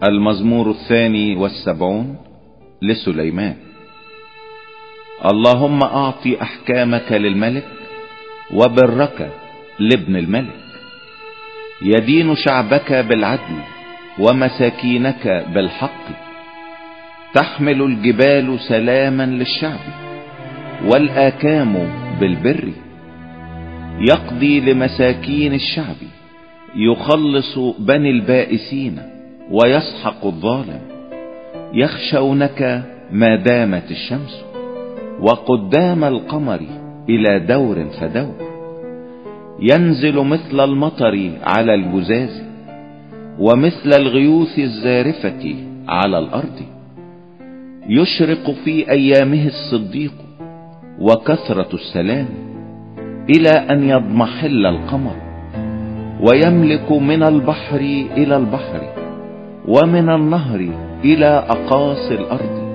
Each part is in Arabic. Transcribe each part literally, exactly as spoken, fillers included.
المزمور الثاني والسبعون لسليمان. اللهم اعطي احكامك للملك وبرك لابن الملك. يدين شعبك بالعدل ومساكينك بالحق. تحمل الجبال سلاما للشعب والآكام بالبر. يقضي لمساكين الشعب، يخلص بني البائسين ويسحق الظالم. يخشونك ما دامت الشمس وقدام القمر الى دور فدور. ينزل مثل المطر على الجزاز ومثل الغيوث الزارفة على الارض. يشرق في ايامه الصديق وكثرة السلام الى ان يضمحل القمر. ويملك من البحر الى البحر ومن النهر الى اقاصي الارض.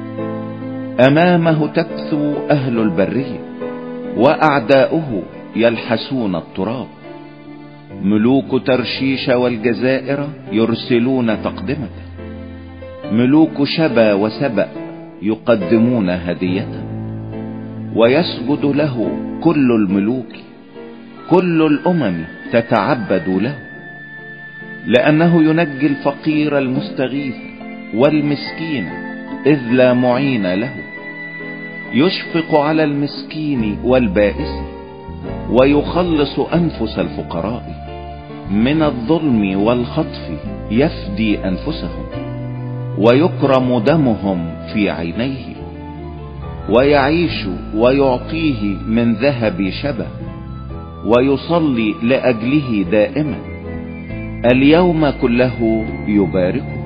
امامه تكثو اهل البرية واعداؤه يلحسون التراب. ملوك ترشيش والجزائر يرسلون تقدمة. ملوك شبا وسبأ يقدمون هدية. ويسجد له كل الملوك، كل الامم تتعبد له. لانه ينجي الفقير المستغيث والمسكين اذ لا معين له. يشفق على المسكين والبائس ويخلص انفس الفقراء. من الظلم والخطف يفدي انفسهم ويكرم دمهم في عينيه. ويعيش ويعطيه من ذهب شبه ويصلي لاجله دائما. اليوم كله يباركه.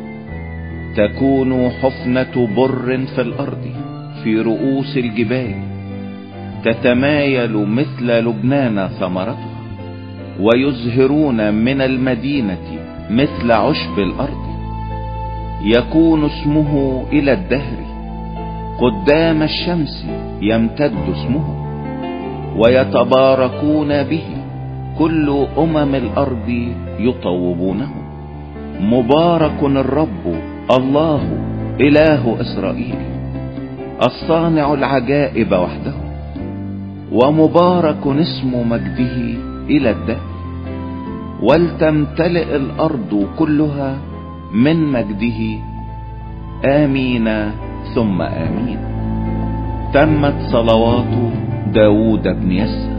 تكون حفنة بر في الارض في رؤوس الجبال. تتمايل مثل لبنان ثمرتها. ويزهرون من المدينة مثل عشب الارض. يكون اسمه الى الدهر. قدام الشمس يمتد اسمه. ويتباركون به كل امم الارض يطوبونه. مبارك الرب الله اله اسرائيل الصانع العجائب وحده. ومبارك اسم مجده الى الدهر. ولتمتلئ الارض كلها من مجده. امين ثم امين. تمت صلوات داود بن يسى.